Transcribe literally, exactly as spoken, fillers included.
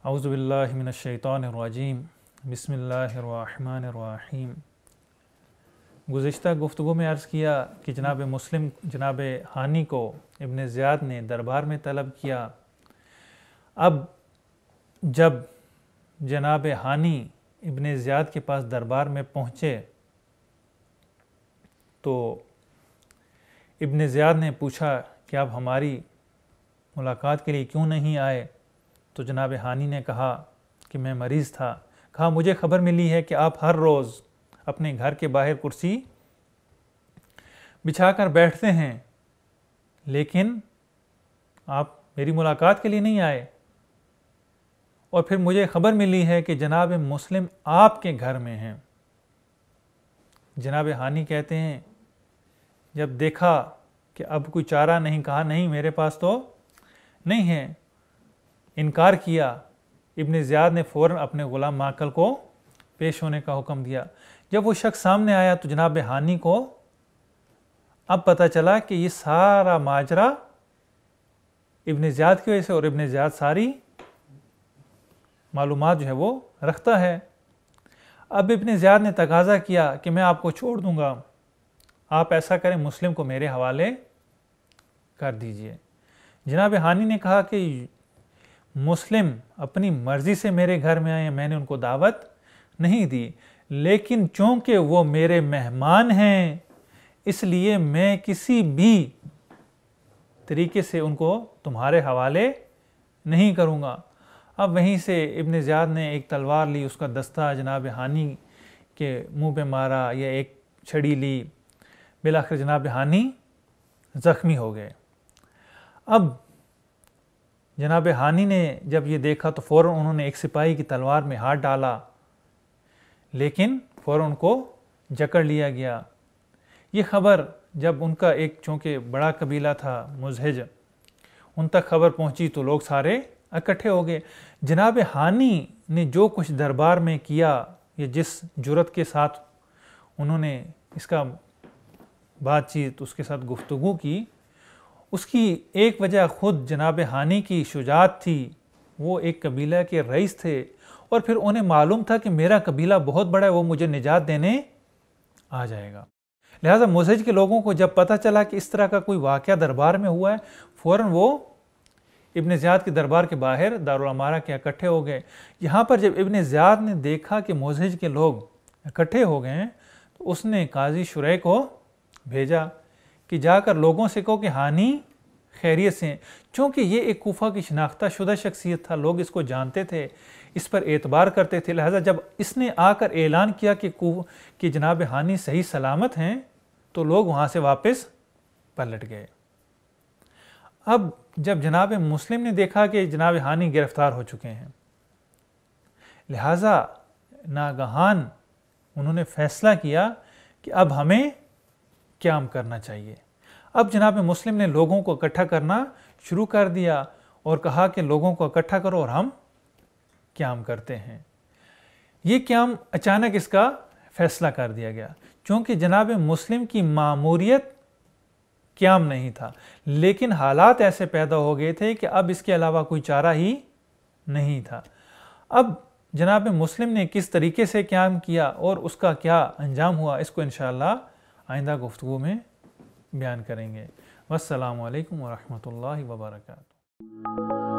اعوذ باللہ من الشیطان الرجیم بسم اللہ الرحمن الرحیم۔ گزشتہ گفتگو میں عرض کیا کہ جناب مسلم جناب ہانی کو ابن زیاد نے دربار میں طلب کیا۔ اب جب جناب ہانی ابن زیاد کے پاس دربار میں پہنچے تو ابن زیاد نے پوچھا کہ آپ ہماری ملاقات کے لیے کیوں نہیں آئے؟ تو جناب ہانی نے کہا کہ میں مریض تھا۔ کہا مجھے خبر ملی ہے کہ آپ ہر روز اپنے گھر کے باہر کرسی بچھا کر بیٹھتے ہیں، لیکن آپ میری ملاقات کے لیے نہیں آئے، اور پھر مجھے خبر ملی ہے کہ جناب مسلم آپ کے گھر میں ہیں۔ جناب ہانی کہتے ہیں جب دیکھا کہ اب کوئی چارہ نہیں، کہا نہیں میرے پاس تو نہیں ہے، انکار کیا۔ ابن زیاد نے فوراً اپنے غلام ماکل کو پیش ہونے کا حکم دیا۔ جب وہ شخص سامنے آیا تو جناب ہانی کو اب پتہ چلا کہ یہ سارا ماجرا ابن زیاد کی وجہ سے، اور ابن زیاد ساری معلومات جو ہے وہ رکھتا ہے۔ اب ابن زیاد نے تقاضا کیا کہ میں آپ کو چھوڑ دوں گا، آپ ایسا کریں مسلم کو میرے حوالے کر دیجئے۔ جناب ہانی نے کہا کہ مسلم اپنی مرضی سے میرے گھر میں آئے ہیں، میں نے ان کو دعوت نہیں دی، لیکن چونکہ وہ میرے مہمان ہیں اس لیے میں کسی بھی طریقے سے ان کو تمہارے حوالے نہیں کروں گا۔ اب وہیں سے ابن زیاد نے ایک تلوار لی، اس کا دستہ جناب ہانی کے منہ پہ مارا، یا ایک چھڑی لی، بالآخر جناب ہانی زخمی ہو گئے۔ اب جناب ہانی نے جب یہ دیکھا تو فوراً انہوں نے ایک سپاہی کی تلوار میں ہاتھ ڈالا، لیکن فوراً ان کو جکڑ لیا گیا۔ یہ خبر جب ان کا ایک چونکہ بڑا قبیلہ تھا مزہج، ان تک خبر پہنچی تو لوگ سارے اکٹھے ہو گئے۔ جناب ہانی نے جو کچھ دربار میں کیا، یا جس جرأت کے ساتھ انہوں نے اس کا بات چیت اس کے ساتھ گفتگو کی، اس کی ایک وجہ خود جناب ہانی کی شجاعت تھی۔ وہ ایک قبیلہ کے رئیس تھے، اور پھر انہیں معلوم تھا کہ میرا قبیلہ بہت بڑا ہے، وہ مجھے نجات دینے آ جائے گا۔ لہٰذا مزہج کے لوگوں کو جب پتہ چلا کہ اس طرح کا کوئی واقعہ دربار میں ہوا ہے، فوراً وہ ابن زیاد کے دربار کے باہر دارالامارہ کے اکٹھے ہو گئے۔ یہاں پر جب ابن زیاد نے دیکھا کہ مزہج کے لوگ اکٹھے ہو گئے ہیں تو اس نے قاضی شریح کو بھیجا کہ جا کر لوگوں سے کہو کہ ہانی خیریت سے ہیں۔ چونکہ یہ ایک کوفہ کی شناختہ شدہ شخصیت تھا، لوگ اس کو جانتے تھے، اس پر اعتبار کرتے تھے، لہذا جب اس نے آ کر اعلان کیا کہ کہ جناب ہانی صحیح سلامت ہیں تو لوگ وہاں سے واپس پلٹ گئے۔ اب جب جناب مسلم نے دیکھا کہ جناب ہانی گرفتار ہو چکے ہیں، لہذا ناگہان انہوں نے فیصلہ کیا کہ اب ہمیں قیام کرنا چاہیے۔ اب جناب مسلم نے لوگوں کو اکٹھا کرنا شروع کر دیا اور کہا کہ لوگوں کو اکٹھا کرو اور ہم قیام کرتے ہیں۔ یہ قیام اچانک اس کا فیصلہ کر دیا گیا، چونکہ جناب مسلم کی ماموریت قیام نہیں تھا، لیکن حالات ایسے پیدا ہو گئے تھے کہ اب اس کے علاوہ کوئی چارہ ہی نہیں تھا۔ اب جناب مسلم نے کس طریقے سے قیام کیا اور اس کا کیا انجام ہوا، اس کو انشاءاللہ آئندہ گفتگو میں بیان کریں گے۔ والسلام علیکم ورحمۃ اللہ وبرکاتہ۔